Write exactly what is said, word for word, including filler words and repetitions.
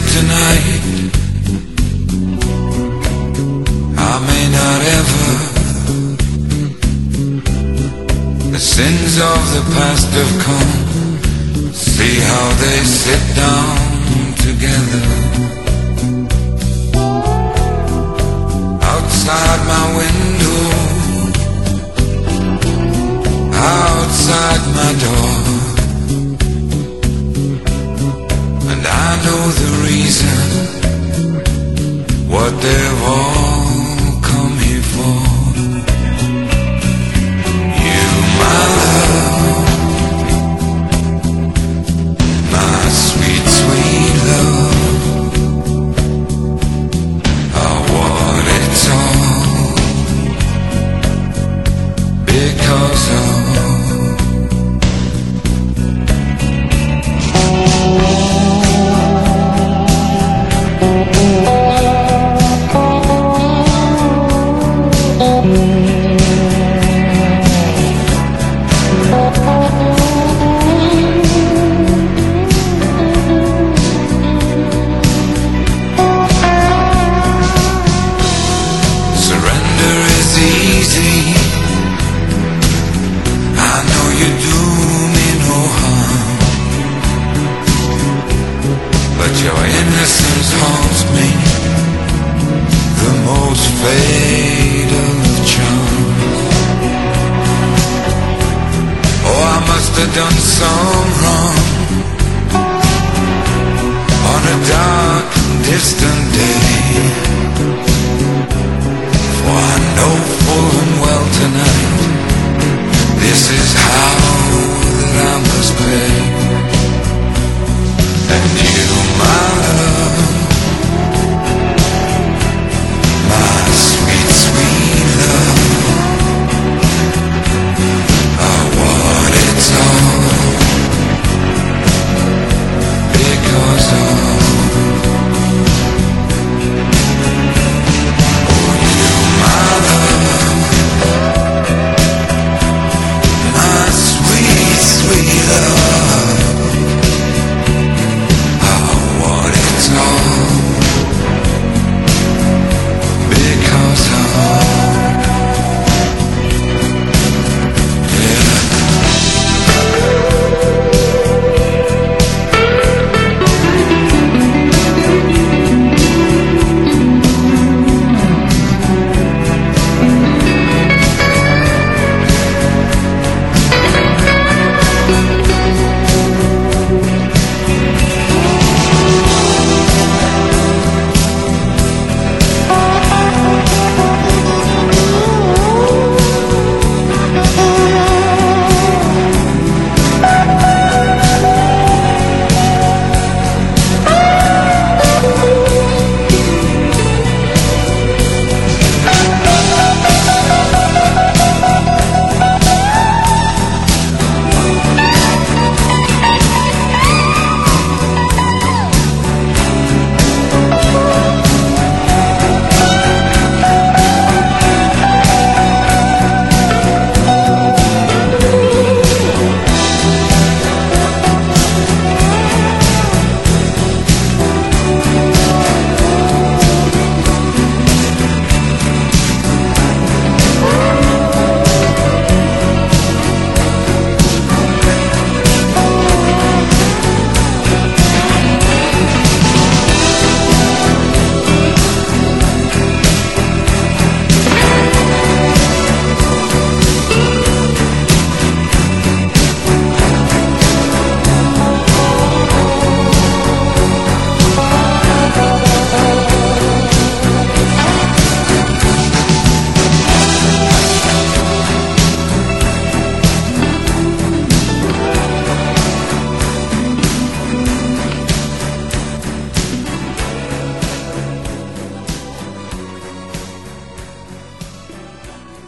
tonight. I may not ever. The sins of the past have come. See how they sit down together. Outside my window, outside my door, and I know the reason, what they've all come here for. You, my love, my sweet, sweet love, are what it's all because of. But your innocence haunts me, the most fatal of charms. Oh, I must have done some wrong on a dark, distant